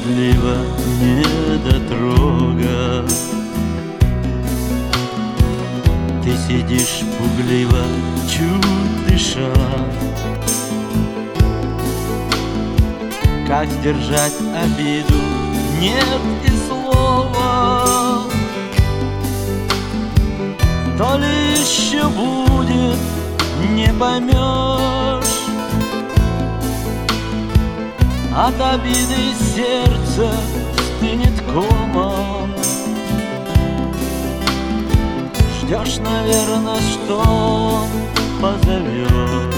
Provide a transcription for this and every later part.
пугливо недотрога. Ты сидишь пугливо, чуть дыша. Как сдержать обиду, нет и слова. То ли еще будет, не поймешь. От обиды сердце стынет комом. Ждешь, наверное, что он позовет.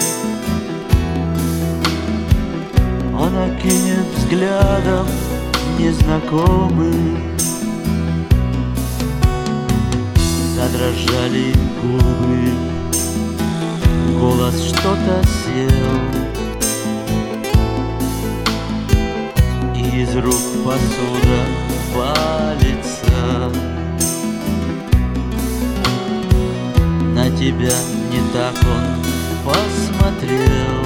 Он окинет взглядом незнакомым. Задрожали губы, голос что-то сел, и из рук посуда валится. На тебя не так он посмотрел.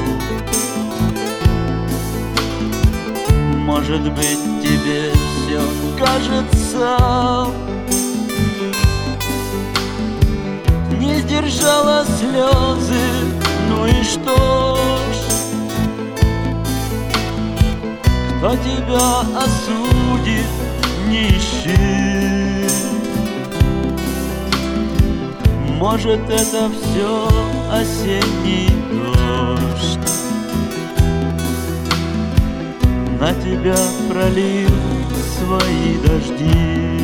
Может быть, тебе все кажется. Не сдержала слезы, ну и что ж? Кто тебя осудит, не ищи. Может, это все осенний дождь на тебя пролил свои дожди.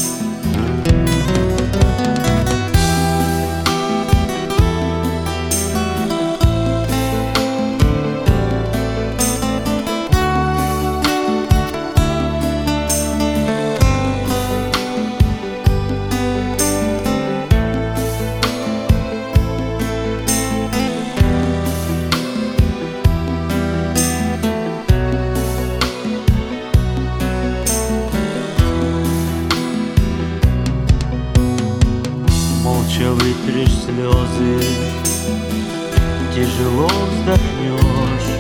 Молча вытрешь слезы, тяжело вздохнешь.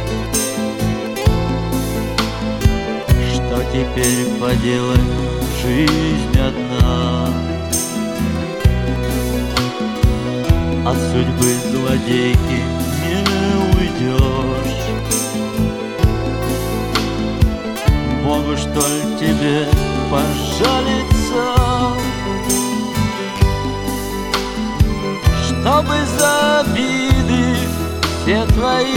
Что теперь поделать, жизнь одна. От судьбы злодейки не уйдешь. Богу, что ли, тебе пожалиться, чтобы за обиды все твои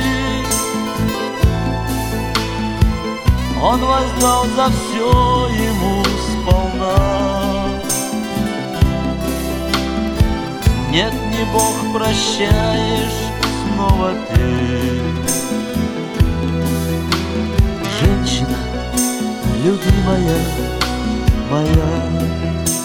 он воздал за все ему сполна. Нет, не Бог прощаешь, снова ты. Женщина, любимая моя.